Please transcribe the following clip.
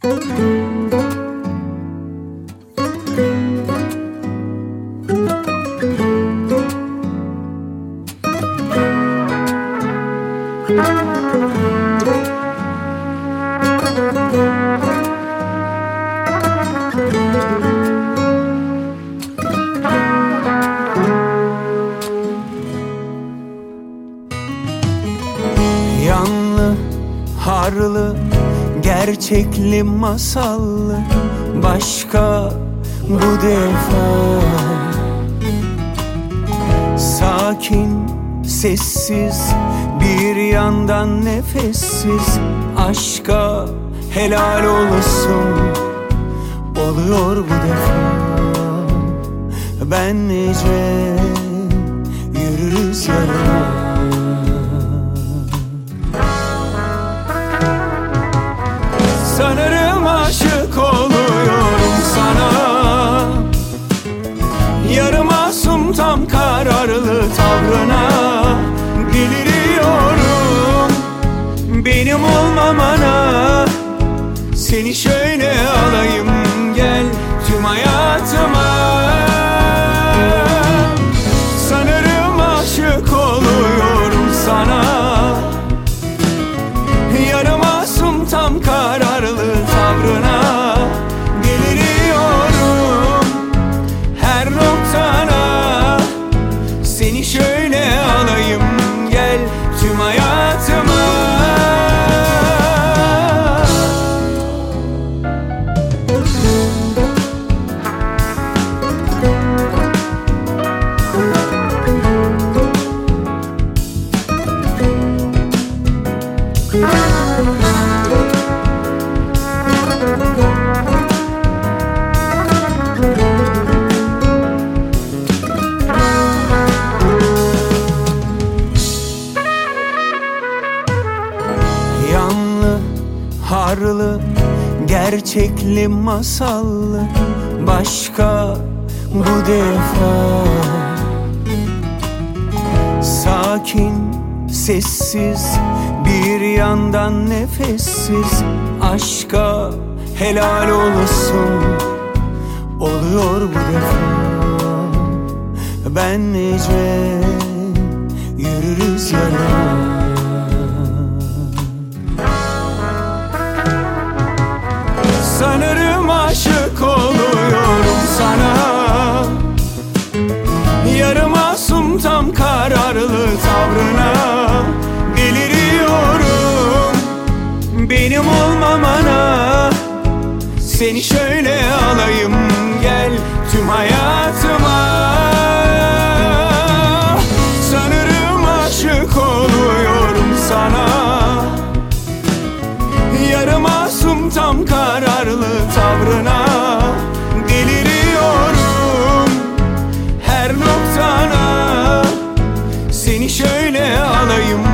Yanlı, harlı, gerçekli, masallı, başka bu defa. Sakin, sessiz, bir yandan nefessiz, aşka helal olsun oluyor bu defa. Ben nece yürürüz yarına. Sanırım aşık oluyorum sana, yarı masum tam kararlı tavrına. Deliriyorum benim olmamana. Seni şöyle alayım gel tüm hayatıma. Sanırım aşık oluyorum sana, yarı masum tam kararlı tavrına. Deliriyorum her noktana. Seni şöyle alayım gel tüm hayatıma. Yanlı, harlı, gerçekli, masallı, başka bu defa. Sakin, sessiz, bir yandan nefessiz, aşka helal olsun oluyor bu defa. Ben nece yürürüz yarına. Sanırım aşık oluyorum sana, yarı masum tam kararlı tavrına. Deliriyorum benim olmamana. Seni şöyle alayım gel tüm hayatıma. Sanırım aşık oluyorum sana, yarı masum tam kararlı tavrına. Deliriyorum her noktana. Seni şöyle alayım